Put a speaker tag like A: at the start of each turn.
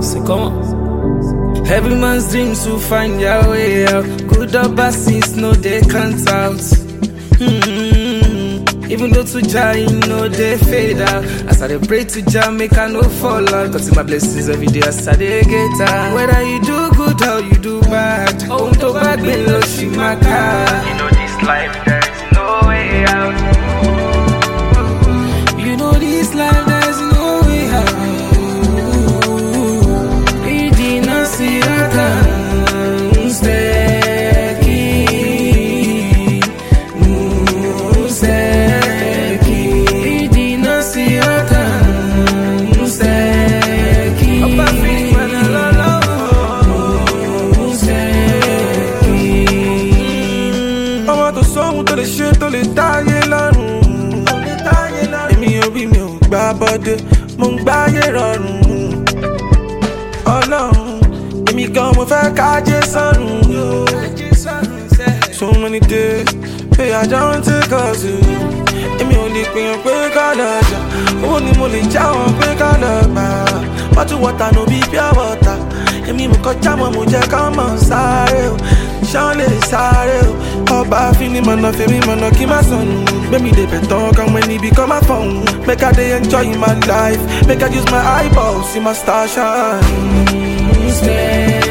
A: say come on. Every man's dreams to find their way out. Good or bad since no they can't out. Even though to Jah, no they fade out. As I dey pray to Jah, make I no fall out. Cause my blessings every day as I dey get out. Whether you do good or you do bad, oh to back me lo shimaka.
B: You know this life, there is no way out.
A: You know this life, there's no way out. It did not see that I'm steady. It did not see that I'm steady. Up a free man alone. Steady.
C: I want to song to the shit to the die alone. Orí mi ò gbá bọ́dé, mo ń gbáyé rọrùn. Ọlọ́run, èmi gan mo fẹ́ kájé sọ́run. So many days, pé I don't take us to. Èmi ò lè pèyàn pé ká lọ jà, owó ni mo lè já wọn pé ká lọ gbà. Bottle water no be pure water. Èmi mo kọjá mọ́ mo jẹ́ ká mọ̀ sáré o. Ṣán lè sáré o. Ọba fini mọ̀nà fèmí mọ̀nà kí má sọnù. Gbẹ̀mí dey better come when it become a phone. Make I dey enjoy my life. Make I use my eyeballs, see my star shine.
A: Stay.